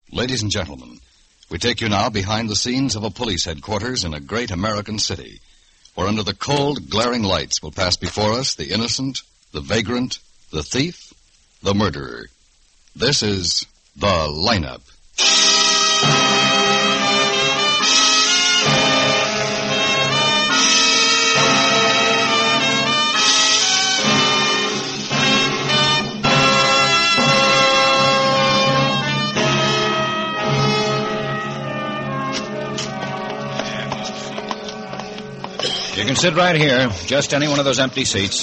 Ladies and gentlemen, we take you now behind the scenes of a police headquarters in a great American city, where under the cold, glaring lights will pass before us the innocent, the vagrant, the thief, the murderer. This is The Lineup. You can sit right here. Just any one of those empty seats.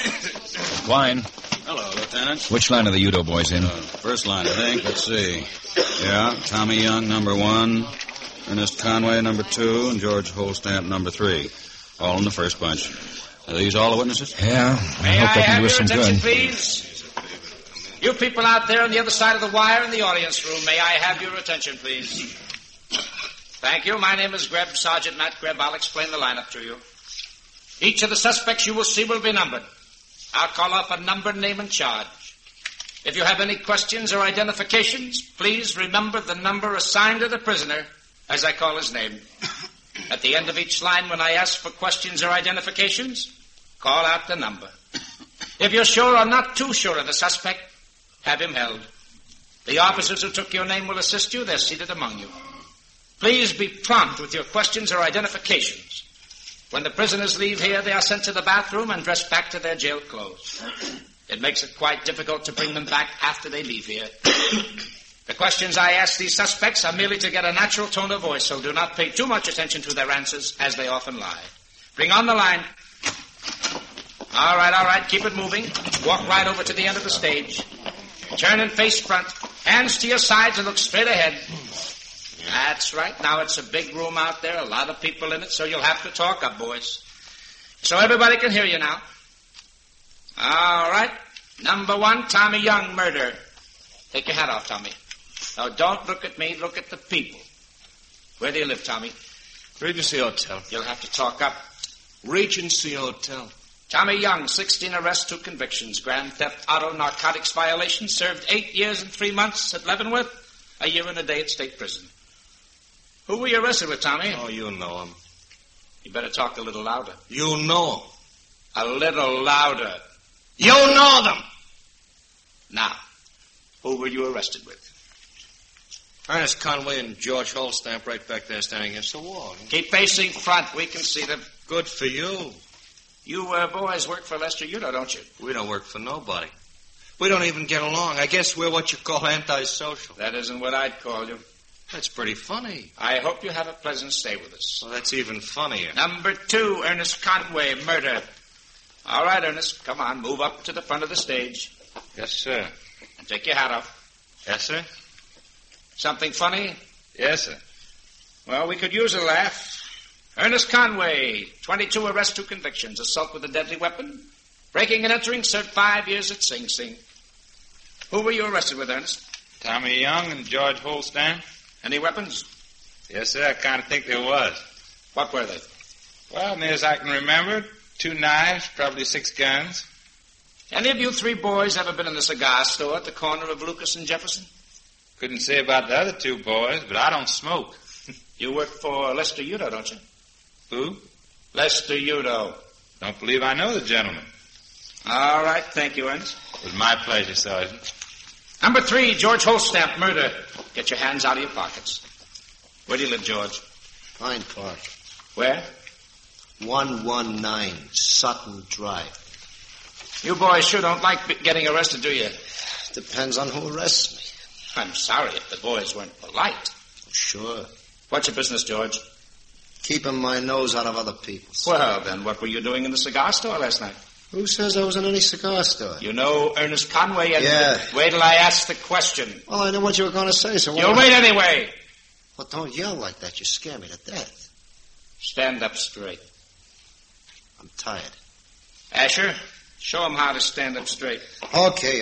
Wine. Hello, Lieutenant. Which line are the Udo boys in? First line, I think. Let's see. Yeah, Tommy Young, number 1. Ernest Conway, number 2. And George Holstamp, number 3. All in the first bunch. Are these all the witnesses? Yeah. May I hope they can have do us your some attention, good. please? You people out there on the other side of the wire in the audience room, may I have your attention, please? Thank you. My name is Greb, Sergeant Matt Greb. I'll explain the lineup to you. Each of the suspects you will see will be numbered. I'll call off a number, name, and charge. If you have any questions or identifications, please remember the number assigned to the prisoner as I call his name. At the end of each line, when I ask for questions or identifications, call out the number. If you're sure or not too sure of the suspect, have him held. The officers who took your name will assist you. They're seated among you. Please be prompt with your questions or identifications. When the prisoners leave here, they are sent to the bathroom and dressed back to their jail clothes. It makes it quite difficult to bring them back after they leave here. The questions I ask these suspects are merely to get a natural tone of voice, so do not pay too much attention to their answers, as they often lie. Bring on the line. All right, keep it moving. Walk right over to the end of the stage. Turn and face front. Hands to your sides and look straight ahead. That's right. Now, it's a big room out there, a lot of people in it, so you'll have to talk up, boys. So everybody can hear you now. All right. Number 1, Tommy Young, murder. Take your hat off, Tommy. Now, don't look at me. Look at the people. Where do you live, Tommy? Regency Hotel. You'll have to talk up. Regency Hotel. Tommy Young, 16 arrests, 2 convictions. Grand theft, auto, narcotics violation. Served 8 years and 3 months at Leavenworth. A year and a day at state prison. Who were you arrested with, Tommy? Oh, you know him. You better talk a little louder. You know him. A little louder. You know them. Now, who were you arrested with? Ernest Conway and George Holstamp right back there standing against the wall. Keep facing front. We can see them. Good for you. You boys work for Lester Udo, don't you? We don't work for nobody. We don't even get along. I guess we're what you call antisocial. That isn't what I'd call you. That's pretty funny. I hope you have a pleasant stay with us. Well, that's even funnier. Number 2, Ernest Conway, murder. All right, Ernest, come on. Move up to the front of the stage. Yes, sir. And take your hat off. Yes, sir? Something funny? Yes, sir. Well, we could use a laugh. Ernest Conway, 22 arrests, 2 convictions. Assault with a deadly weapon. Breaking and entering, served 5 years at Sing Sing. Who were you arrested with, Ernest? Tommy Young and George Holstamp. Any weapons? Yes, sir, I kind of think there was. What were they? Well, near as I can remember, 2 knives, probably 6 guns. Any of you 3 boys ever been in the cigar store at the corner of Lucas and Jefferson? Couldn't say about the other 2 boys, but I don't smoke. You work for Lester Udo, don't you? Who? Lester Udo. Don't believe I know the gentleman. All right, thank you, Ernest. It was my pleasure, Sergeant. Number 3, George Holstamp, murder. Get your hands out of your pockets. Where do you live, George? Pine Park. Where? 119 Sutton Drive. You boys sure don't like getting arrested, do you? Depends on who arrests me. I'm sorry if the boys weren't polite. Sure. What's your business, George? Keeping my nose out of other people's. Well, then, what were you doing in the cigar store last night? Who says I was in any cigar store? You know Ernest Conway and... Yeah. Wait till I ask the question. Well, I know what you were going to say, so... You'll wait anyway. Well, don't yell like that. You scare me to death. Stand up straight. I'm tired. Asher, show him how to stand up straight. Okay.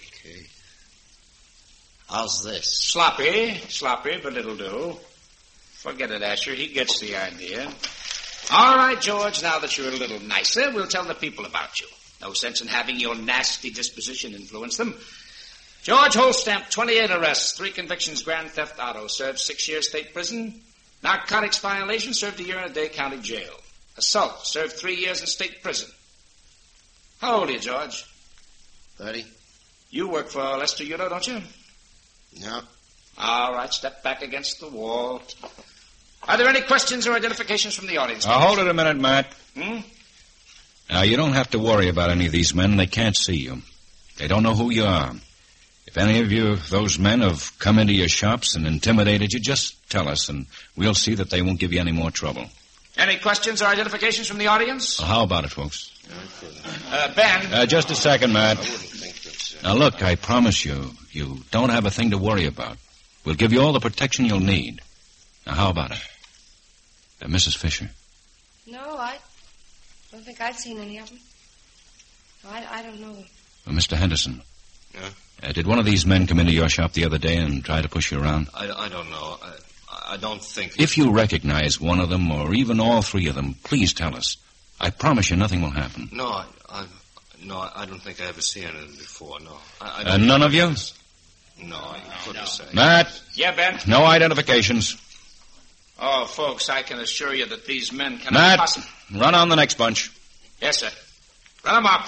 How's this? Sloppy, but it'll do. Forget it, Asher. He gets the idea. All right, George, now that you're a little nicer, we'll tell the people about you. No sense in having your nasty disposition influence them. George Holstamp, 28 arrests, 3 convictions, grand theft auto, served 6 years state prison. Narcotics violation, served a year in a Day County jail. Assault, served 3 years in state prison. How old are you, George? 30. You work for Lester Udo, don't you? No. All right, step back against the wall. Are there any questions or identifications from the audience? Hold it a minute, Matt. Hmm? Now, you don't have to worry about any of these men. They can't see you. They don't know who you are. If any of you, those men, have come into your shops and intimidated you, just tell us, and we'll see that they won't give you any more trouble. Any questions or identifications from the audience? Well, how about it, folks? Ben. Just a second, Matt. Now, look, I promise you, you don't have a thing to worry about. We'll give you all the protection you'll need. Now, how about it? Mrs. Fisher? No, I don't think I've seen any of them. No, I don't know. Well, Mr. Henderson? Yeah? Did one of these men come into your shop the other day and try to push you around? I don't know. I don't think... If you recognize one of them, or even all 3 of them, please tell us. I promise you nothing will happen. No, I don't think I ever seen any of them before, no. None of you? No, I couldn't say. Matt? Yeah, Ben? No identifications. Oh, folks, I can assure you that these men cannot Matt, possibly... run on the next bunch. Yes, sir. Run them up.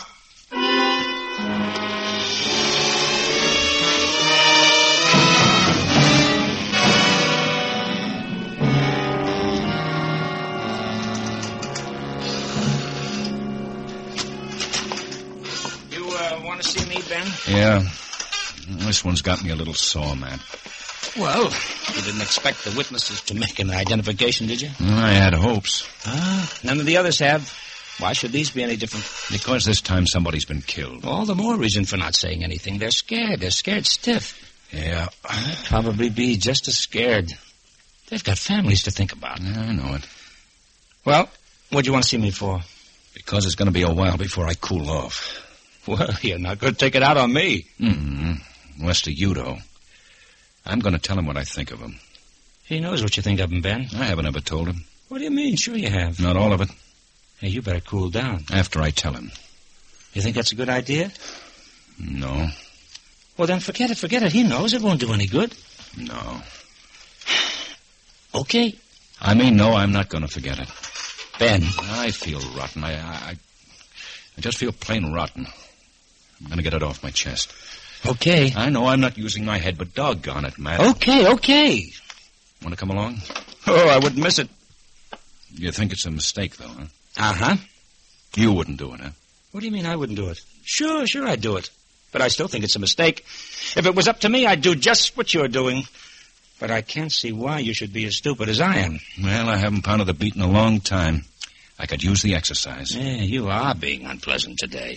You want to see me, Ben? Yeah. This one's got me a little sore, Matt. Well, you didn't expect the witnesses to make an identification, did you? I had hopes. None of the others have. Why should these be any different? Because this time somebody's been killed. All the more reason for not saying anything. They're scared. They're scared stiff. Yeah. They'd probably be just as scared. They've got families to think about. Yeah, I know it. Well, what do you want to see me for? Because it's going to be a while before I cool off. Well, you're not going to take it out on me. Lester Udo. I'm going to tell him what I think of him. He knows what you think of him, Ben. I haven't ever told him. What do you mean? Sure you have. Not all of it. Hey, you better cool down. After I tell him. You think that's a good idea? No. Well, then forget it. Forget it. He knows it won't do any good. No. Okay. I mean, no, I'm not going to forget it. Ben. I feel rotten. I just feel plain rotten. I'm going to get it off my chest. Okay. I know I'm not using my head, but doggone it, Matt. Okay. Want to come along? Oh, I wouldn't miss it. You think it's a mistake, though, huh? Uh-huh. You wouldn't do it, huh? What do you mean I wouldn't do it? Sure, I'd do it. But I still think it's a mistake. If it was up to me, I'd do just what you're doing. But I can't see why you should be as stupid as I am. Well, I haven't pounded the beat in a long time. I could use the exercise. Yeah, you are being unpleasant today.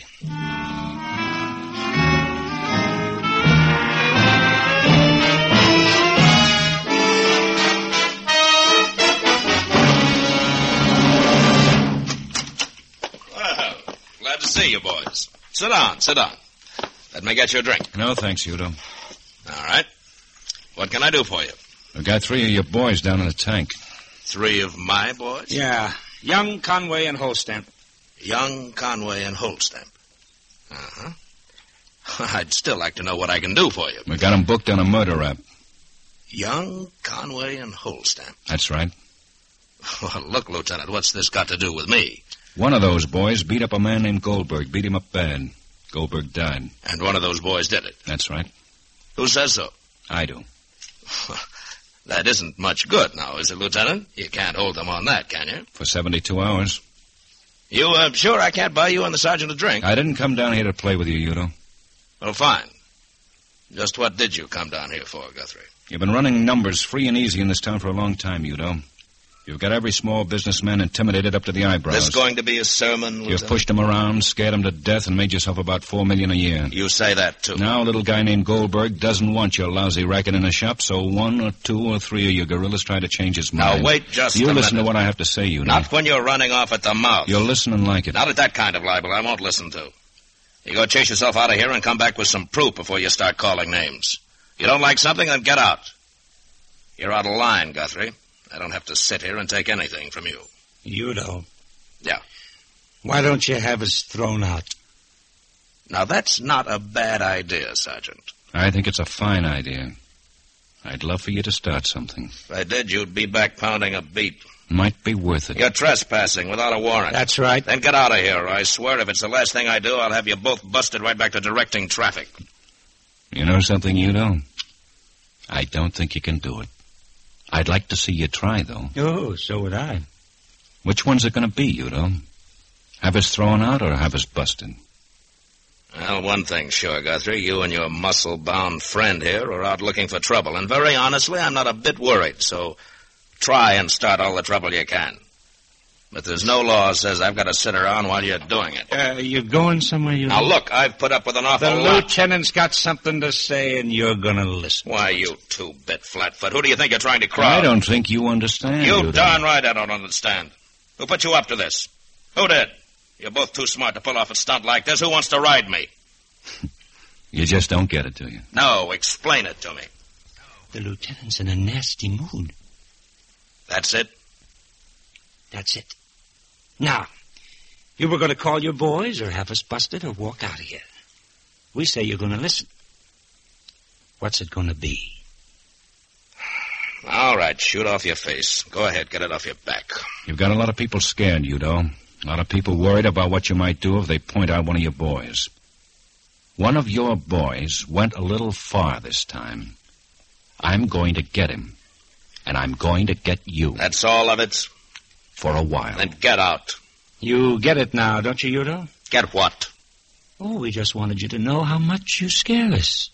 Glad to see you, boys. Sit down. Let me get you a drink. No, thanks, Udo. All right. What can I do for you? We've got 3 of your boys down in the tank. 3 of my boys? Yeah. Young, Conway, and Holstamp. Young, Conway, and Holstamp. Uh-huh. I'd still like to know what I can do for you. We got them booked on a murder rap. Young, Conway, and Holstamp. That's right. Well, look, Lieutenant, what's this got to do with me? One of those boys beat up a man named Goldberg. Beat him up bad. Goldberg died. And one of those boys did it? That's right. Who says so? I do. That isn't much good now, is it, Lieutenant? You can't hold them on that, can you? For 72 hours. You sure I can't buy you and the sergeant a drink? I didn't come down here to play with you, Udo. Well, fine. Just what did you come down here for, Guthrie? You've been running numbers free and easy in this town for a long time, Udo. You've got every small businessman intimidated up to the eyebrows. This going to be a sermon, Lieutenant? You've pushed them around, scared them to death, and made yourself about $4 million a year. You say that, too. Now a little guy named Goldberg doesn't want your lousy racket in a shop, so 1 or 2 or 3 of your gorillas try to change his mind. Now, wait just a minute. You listen to what I have to say, Udo. Not when you're running off at the mouth. You'll listen and like it. Not at that kind of libel I won't listen to. You go chase yourself out of here and come back with some proof before you start calling names. You don't like something, then get out. You're out of line, Guthrie. I don't have to sit here and take anything from you. Udo. Yeah. Why don't you have us thrown out? Now, that's not a bad idea, Sergeant. I think it's a fine idea. I'd love for you to start something. If I did, you'd be back pounding a beat. Might be worth it. You're trespassing without a warrant. That's right. Then get out of here. I swear if it's the last thing I do, I'll have you both busted right back to directing traffic. You know something, Udo? I don't think you can do it. I'd like to see you try, though. Oh, so would I. Which one's it going to be, Udo? Have us thrown out or have us busted? Well, one thing's sure, Guthrie. You and your muscle-bound friend here are out looking for trouble. And very honestly, I'm not a bit worried, so try and start all the trouble you can. But there's no law that says I've got to sit around while you're doing it. You're going somewhere, you Now, look, I've put up with an awful The lot. lieutenant's got something to say, and you're going to listen. Why, you two-bit flatfoot. Who do you think you're trying to crowd? I don't think you understand, You Udo. darn right I don't understand. Who put you up to this? Who did? You're both too smart to pull off a stunt like this. Who wants to ride me? You just don't get it, do you? No, explain it to me. The lieutenant's in a nasty mood. That's it? That's it. Now, you were going to call your boys or have us busted or walk out of here. We say you're going to listen. What's it going to be? All right, shoot off your face. Go ahead, get it off your back. You've got a lot of people scared, Udo. A lot of people worried about what you might do if they point out one of your boys. One of your boys went a little far this time. I'm going to get him. And I'm going to get you. That's all of it? For a while. Then get out. You get it now, don't you, Udo? Get what? Oh, we just wanted you to know how much you scare us.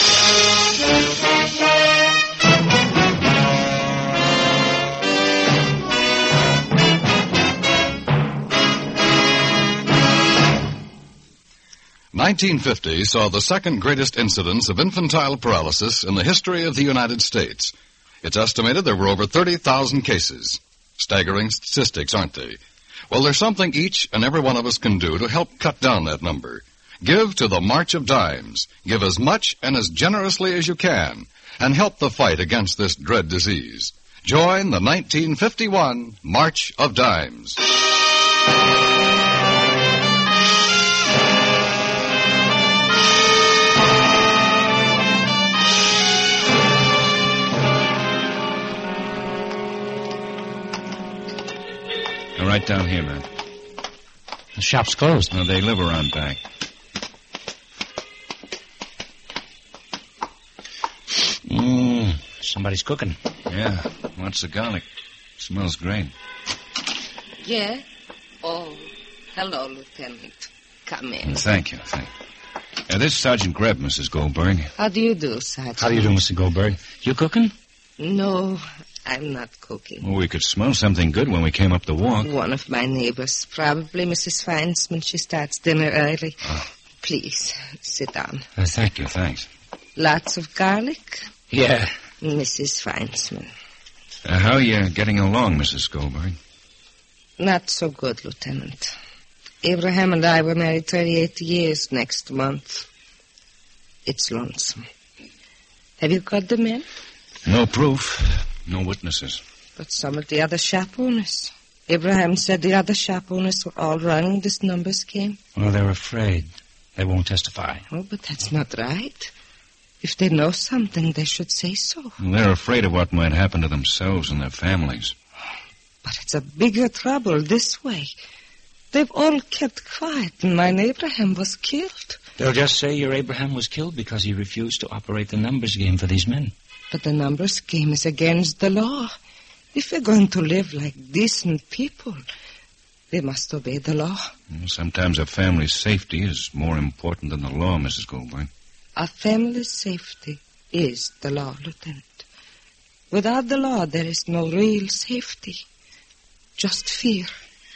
"1950 saw the second greatest incidence of infantile paralysis in the history of the United States. It's estimated there were over 30,000 cases. Staggering statistics, aren't they? Well, there's something each and every one of us can do to help cut down that number. Give to the March of Dimes. Give as much and as generously as you can, and help the fight against this dread disease. Join the 1951 March of Dimes. Right down here, man. The shop's closed. No, they live around back. Somebody's cooking. Yeah, lots of garlic. Smells great. Yeah? Oh, hello, Lieutenant. Come in. Thank you. This is Sergeant Greb, Mrs. Goldberg. How do you do, Sergeant? How do you do, Mr. Goldberg? You cooking? No, I'm not cooking. Well, we could smell something good when we came up the walk. One of my neighbors, probably Mrs. Feinsman. She starts dinner early. Oh. Please, sit down. Thank you, thanks. Lots of garlic? Yeah. Mrs. Feinsman. How are you getting along, Mrs. Goldberg? Not so good, Lieutenant. Abraham and I were married 38 years next month. It's lonesome. Have you got the men? No proof. No witnesses. But some of the other shop owners. Abraham said the other shop owners were all running this numbers game. Well, they're afraid. They won't testify. Oh, but that's not right. If they know something, they should say so. They're afraid of what might happen to themselves and their families. But it's a bigger trouble this way. They've all kept quiet, and mine Abraham was killed. They'll just say your Abraham was killed because he refused to operate the numbers game for these men. But the numbers game is against the law. If we're going to live like decent people, they must obey the law. Well, sometimes a family's safety is more important than the law, Mrs. Goldberg. A family's safety is the law, Lieutenant. Without the law, there is no real safety. Just fear.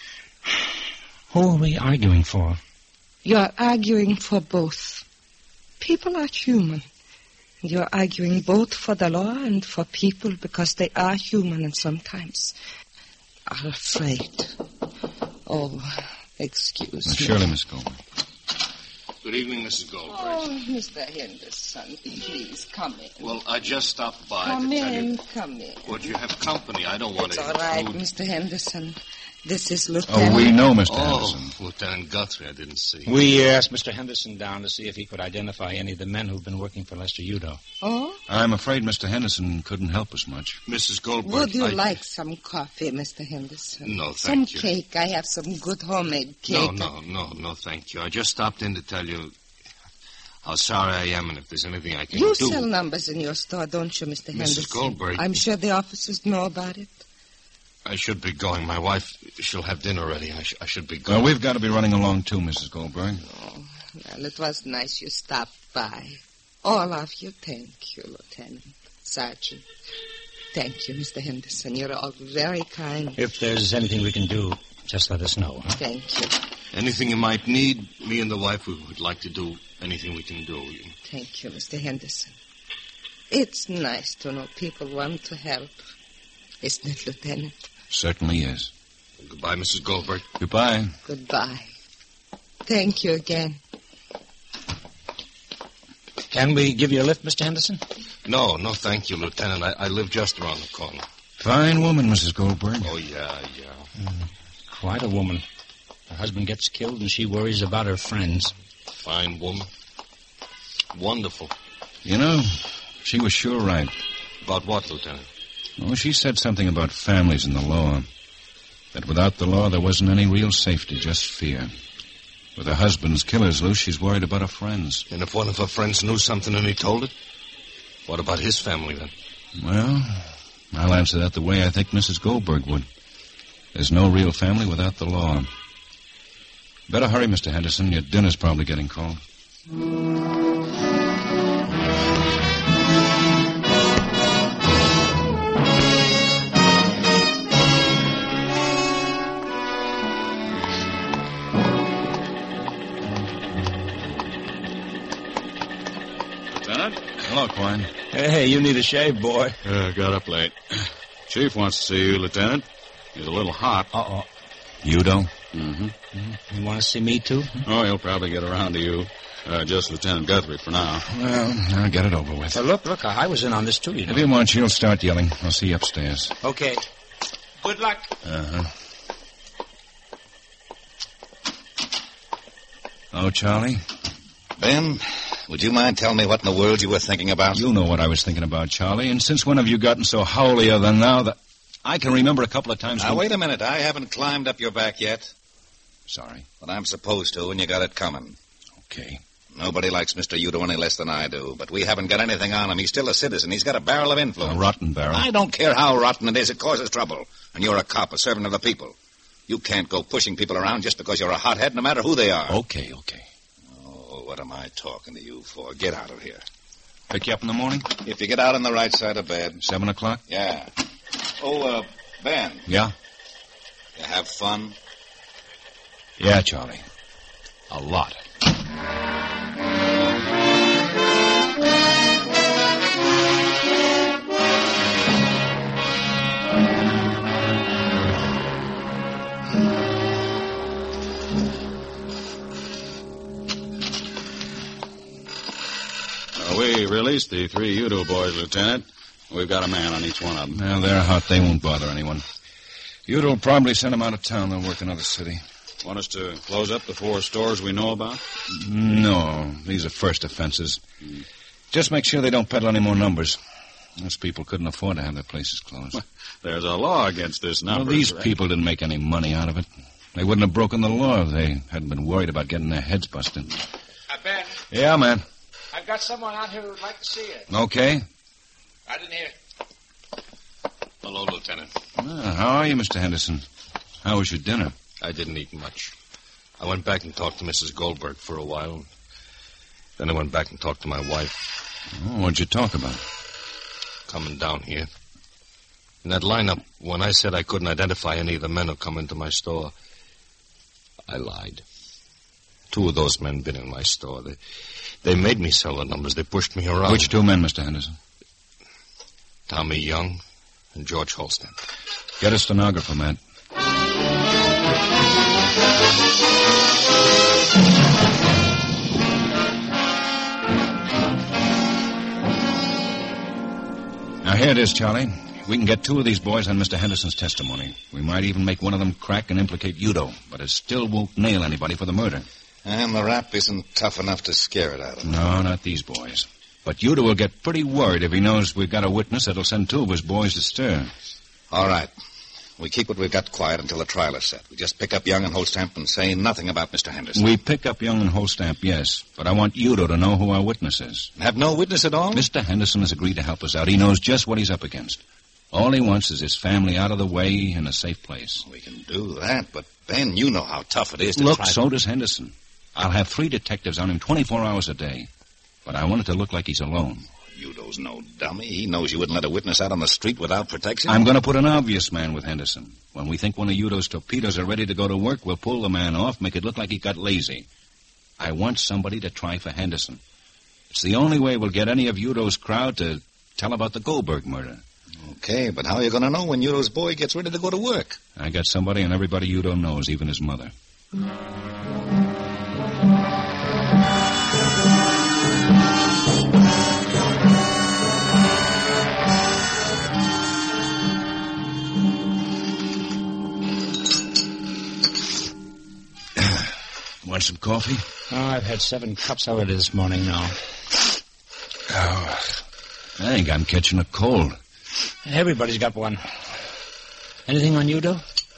Who are we arguing for? You are arguing for both. People are human. You're arguing both for the law and for people because they are human and sometimes are afraid. Oh, excuse me. Surely, Miss Goldberg. Good evening, Mrs. Goldberg. Oh, Mr. Henderson, please come in. Well, I just stopped by Come to tell you. Come in. Would you have company? I don't want It's to all right, intrude. Mr. Henderson. This is Lieutenant. Oh, we know, Mr. Henderson. Lieutenant Guthrie, I didn't see. We asked Mr. Henderson down to see if he could identify any of the men who've been working for Lester Udo. Oh? I'm afraid Mr. Henderson couldn't help us much. Mrs. Goldberg, Would you like some coffee, Mr. Henderson? No, some thank you. Cake. I have some good homemade cake. No, thank you. I just stopped in to tell you how sorry I am and if there's anything I can You do. sell numbers in your store, don't you, Mr. Henderson? Mrs. Goldberg. I'm sure the officers know about it. I should be going. My wife, she'll have dinner ready. I should be going. Well, we've got to be running along, too, Mrs. Goldberg. Oh, well, it was nice you stopped by. All of you, thank you, Lieutenant, Sergeant. Thank you, Mr. Henderson. You're all very kind. If there's anything we can do, just let us know. Huh? Thank you. Anything you might need, me and the wife would like to do anything we can do. Thank you, Mr. Henderson. It's nice to know people want to help. Isn't it, Lieutenant? Certainly is. Goodbye, Mrs. Goldberg. Goodbye. Goodbye. Thank you again. Can we give you a lift, Mr. Henderson? No, thank you, Lieutenant. I live just around the corner. Fine woman, Mrs. Goldberg. Oh, yeah. Quite a woman. Her husband gets killed and she worries about her friends. Fine woman. Wonderful. You know, she was sure right. About what, Lieutenant? Oh, she said something about families and the law. That without the law, there wasn't any real safety, just fear. With her husband's killers loose, she's worried about her friends. And if one of her friends knew something and he told it? What about his family, then? Well, I'll answer that the way I think Mrs. Goldberg would. There's no real family without the law. Better hurry, Mr. Henderson. Your dinner's probably getting cold. Hello, Quine. Hey, you need a shave, boy. Got up late. Chief wants to see you, Lieutenant. He's a little hot. Uh-oh. Udo? Mm-hmm. You want to see me, too? Oh, he'll probably get around to you. Just Lieutenant Guthrie for now. Well, I'll get it over with. Look, I was in on this, too, you know. If you want, you'll start yelling. I'll see you upstairs. Okay. Good luck. Uh-huh. Oh, Charlie? Ben, would you mind telling me what in the world you were thinking about? You know what I was thinking about, Charlie. And since when have you gotten so howlier than now that I can remember a couple of times... Now, wait a minute. I haven't climbed up your back yet. Sorry. But I'm supposed to, and you got it coming. Okay. Nobody likes Mr. Udo any less than I do, but we haven't got anything on him. He's still a citizen. He's got a barrel of influence. A rotten barrel. I don't care how rotten it is. It causes trouble. And you're a cop, a servant of the people. You can't go pushing people around just because you're a hothead, no matter who they are. Okay. Oh, what am I talking to you for? Get out of here. Pick you up in the morning? If you get out on the right side of bed. 7 o'clock? Yeah. Oh, Ben. Yeah? You have fun? Yeah, Charlie. A lot. We released the 3 Udo boys, Lieutenant. We've got a man on each one of them. Well, they're hot. They won't bother anyone. Udo will probably send them out of town. They'll work another city. Want us to close up the 4 stores we know about? No, these are first offenses. Just make sure they don't peddle any more numbers. Those people couldn't afford to have their places closed. There's a law against this number. Well, these people didn't make any money out of it. They wouldn't have broken the law if they hadn't been worried about getting their heads busted. Ben. Yeah, man. I've got someone out here who'd like to see you. Okay. Right in here. Hello, Lieutenant. How are you, Mr. Henderson? How was your dinner? I didn't eat much. I went back and talked to Mrs. Goldberg for a while. Then I went back and talked to my wife. Oh, what'd you talk about? Coming down here. In that lineup, when I said I couldn't identify any of the men who come into my store, I lied. 2 of those men been in my store. They made me sell the numbers. They pushed me around. Which 2 men, Mr. Henderson? Tommy Young and George Holstamp. Get a stenographer, Matt. Now, here it is, Charlie. We can get 2 of these boys on Mr. Henderson's testimony. We might even make one of them crack and implicate Udo, but it still won't nail anybody for the murder. And the rap isn't tough enough to scare it out of them. No, not these boys. But Udo will get pretty worried if he knows we've got a witness that'll send 2 of his boys to stir. All right. We keep what we've got quiet until the trial is set. We just pick up Young and Holstamp and say nothing about Mr. Henderson. We pick up Young and Holstamp, yes. But I want Udo to know who our witness is. Have no witness at all? Mr. Henderson has agreed to help us out. He knows just what he's up against. All he wants is his family out of the way in a safe place. We can do that, but, Ben, you know how tough it is to Look, try... so does Henderson. I'll have 3 detectives on him 24 hours a day. But I want it to look like he's alone. Udo's no dummy. He knows you wouldn't let a witness out on the street without protection. I'm going to put an obvious man with Henderson. When we think one of Udo's torpedoes are ready to go to work, we'll pull the man off, make it look like he got lazy. I want somebody to try for Henderson. It's the only way we'll get any of Udo's crowd to tell about the Goldberg murder. Okay, but how are you going to know when Udo's boy gets ready to go to work? I got somebody and everybody Udo knows, even his mother. Want some coffee? Oh, I've had 7 cups already this morning now. Oh, I think I'm catching a cold. Everybody's got one. Anything on Udo?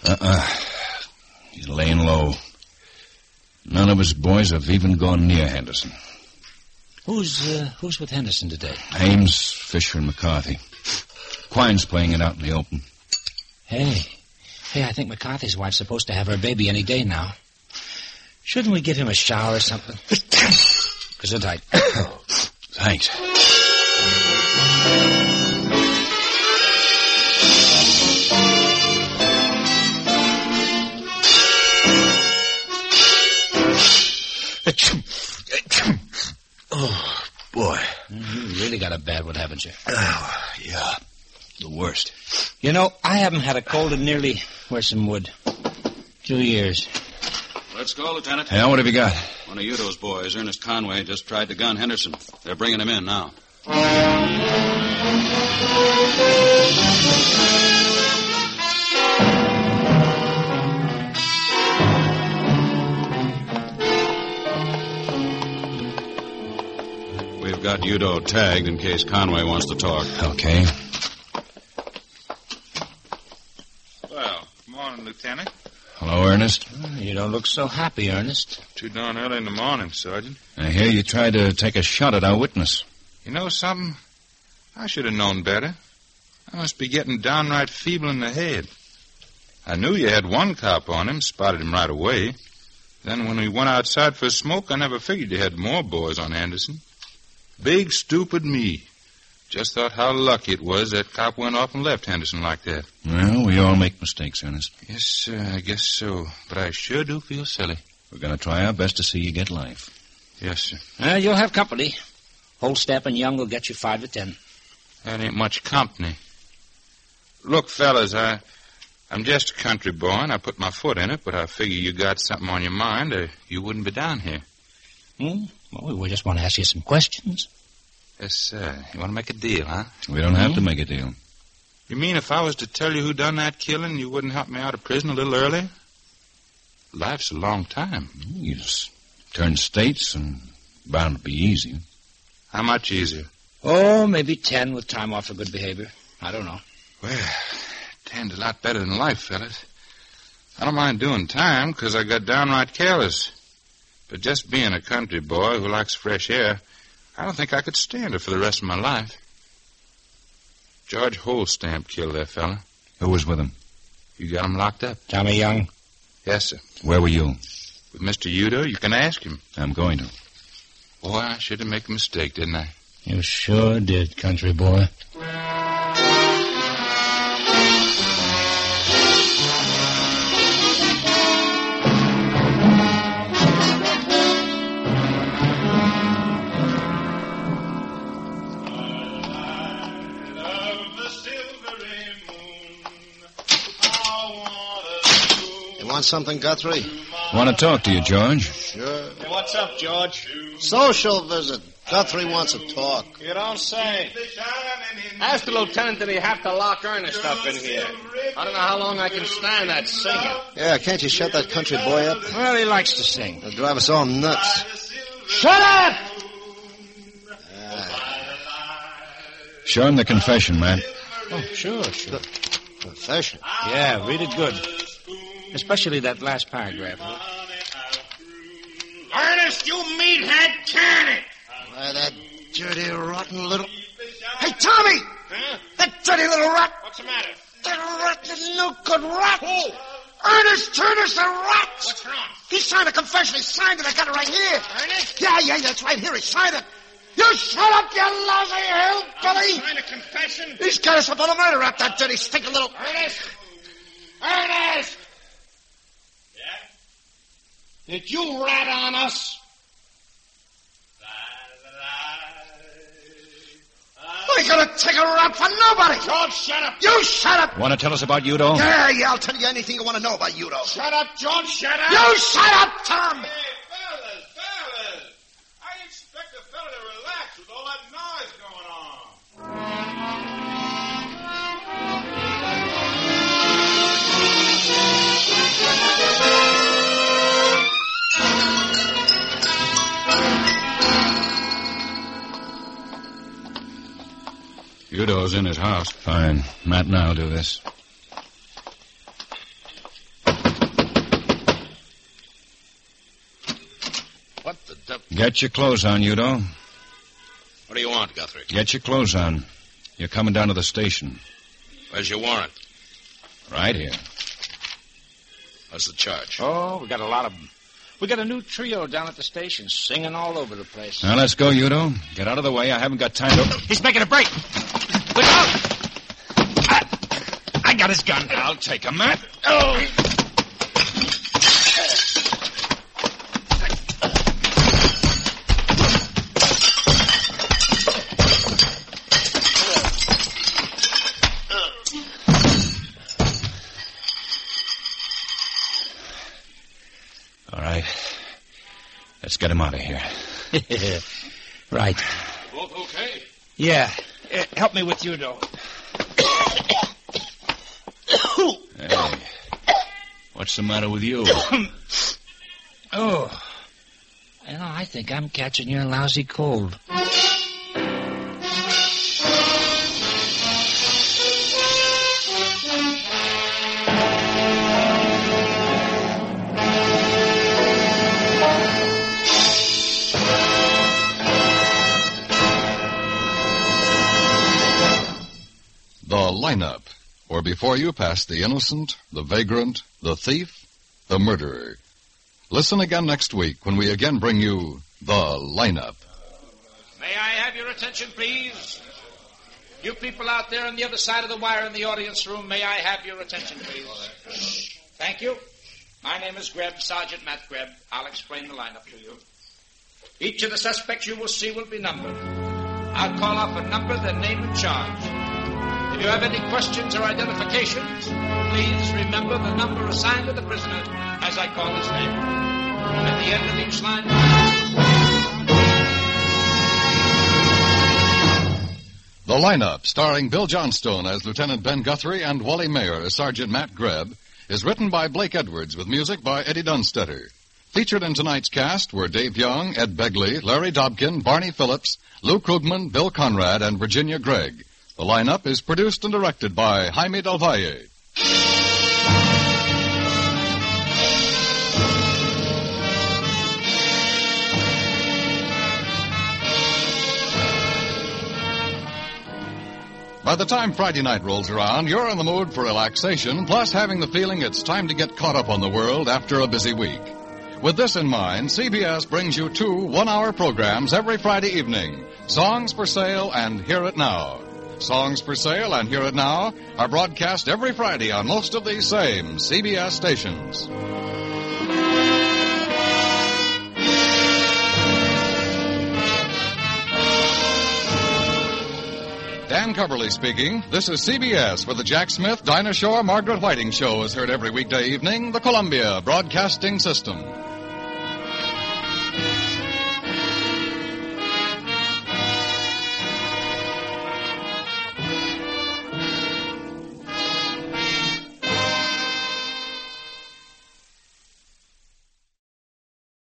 He's laying low. None of his boys have even gone near Henderson. Who's with Henderson today? Ames, Fisher, and McCarthy. Quine's playing it out in the open. Hey, I think McCarthy's wife's supposed to have her baby any day now. Shouldn't we give him a shower or something? Gesundheit. Thanks. Oh, boy. You really got a bad one, haven't you? Oh, yeah. The worst. You know, I haven't had a cold in nearly, where's some wood, 2 years. Let's go, Lieutenant. Yeah, what have you got? One of Udo's boys, Ernest Conway, just tried to gun Henderson. They're bringing him in now. We've got Udo tagged in case Conway wants to talk. Okay. Well, good morning, Lieutenant. Hello, Ernest. You don't look so happy, Ernest. Too darn early in the morning, Sergeant. I hear you tried to take a shot at our witness. You know something? I should have known better. I must be getting downright feeble in the head. I knew you had one cop on him, spotted him right away. Then when we went outside for a smoke, I never figured you had more boys on Anderson. Big, stupid me. Just thought how lucky it was that cop went off and left Henderson like that. Well, we all make mistakes, Ernest. Yes, sir, I guess so. But I sure do feel silly. We're going to try our best to see you get life. Yes, sir. You'll have company. Holstamp and Young will get you 5 to 10. That ain't much company. Look, fellas, I'm just a country boy, and I put my foot in it, but I figure you got something on your mind, or you wouldn't be down here. Well, we just want to ask you some questions. Yes, sir. You want to make a deal, huh? We don't have to make a deal. You mean if I was to tell you who done that killing, you wouldn't help me out of prison a little earlier? Life's a long time. You just turn states and bound to be easy. How much easier? Oh, maybe 10 with time off for good behavior. I don't know. Well, 10's a lot better than life, fellas. I don't mind doing time because I got downright careless. But just being a country boy who likes fresh air, I don't think I could stand it for the rest of my life. George Holstamp killed that fella. Who was with him? You got him locked up. Tommy Young? Yes, sir. Where were you? With Mr. Udo. You can ask him. I'm going to. Boy, I should have made a mistake, didn't I? You sure did, country boy. Want something, Guthrie? Want to talk to you, George. Sure. Hey, what's up, George? Social visit. Guthrie wants to talk. You don't say. Ask the lieutenant did he have to lock Ernest up in here. I don't know how long I can stand that singing. Yeah, can't you shut that country boy up? Well, he likes to sing. He'll drive us all nuts. Shut up! Show him the confession, Matt. Oh, sure. Confession? Yeah, read it good. Especially that last paragraph. Ernest, you meathead, can it? Why, that dirty, rotten little... Hey, Tommy! Huh? That dirty little rat! What's the matter? That rotten, no good rat! Who? Ernest Turner's a rat! What's wrong? He signed a confession. He signed it. I got it right here. Ernest? Yeah, that's right here. He signed it. You shut up, you lousy hillbilly! Signed a confession? He's got us up on a murder rap, that dirty, stinking little... Ernest! Ernest! Yeah? Did you rat on us? I ain't gonna take a rap for nobody! George, shut up! You shut up! Want to tell us about Udo? Yeah, I'll tell you anything you want to know about Udo. Shut up, George, shut up! You shut up, Tom! Hey, fellas! I expect a fella to relax with all that noise going on. Udo's in his house. Fine. Matt and I'll do this. What the devil? Get your clothes on, Udo. What do you want, Guthrie? Get your clothes on. You're coming down to the station. Where's your warrant? Right here. What's the charge? Oh, we got a lot of them. We got a new trio down at the station, singing all over the place. Now, let's go, Udo. Get out of the way. I haven't got time to... He's making a break. Look out! I got his gun. I'll take him, Matt. Oh! All right. Let's get him out of here. Right. Both okay? Yeah. Help me with Udo. Hey. What's the matter with you? Oh. I think I'm catching your lousy cold. The Lineup, where before you pass the innocent, the vagrant, the thief, the murderer. Listen again next week when we again bring you The Lineup. May I have your attention, please? You people out there on the other side of the wire in the audience room, may I have your attention, please? Thank you. My name is Greb, Sergeant Matt Greb. I'll explain the lineup to you. Each of the suspects you will see will be numbered. I'll call off a number, their name, and charge. If you have any questions or identifications, please remember the number assigned to the prisoner as I call his name. At the end of each line... The Lineup, starring Bill Johnstone as Lieutenant Ben Guthrie and Wally Mayer as Sergeant Matt Greb, is written by Blake Edwards with music by Eddie Dunstetter. Featured in tonight's cast were Dave Young, Ed Begley, Larry Dobkin, Barney Phillips, Lou Krugman, Bill Conrad, and Virginia Gregg. The Lineup is produced and directed by Jaime Del Valle. By the time Friday night rolls around, you're in the mood for relaxation, plus having the feeling it's time to get caught up on the world after a busy week. With this in mind, CBS brings you 2 one-hour programs every Friday evening, Songs for Sale and Hear It Now. Songs for Sale and Hear It Now are broadcast every Friday on most of these same CBS stations. Dan Coverly speaking. This is CBS for the Jack Smith, Dinah Shore, Margaret Whiting Show is heard every weekday evening, the Columbia Broadcasting System.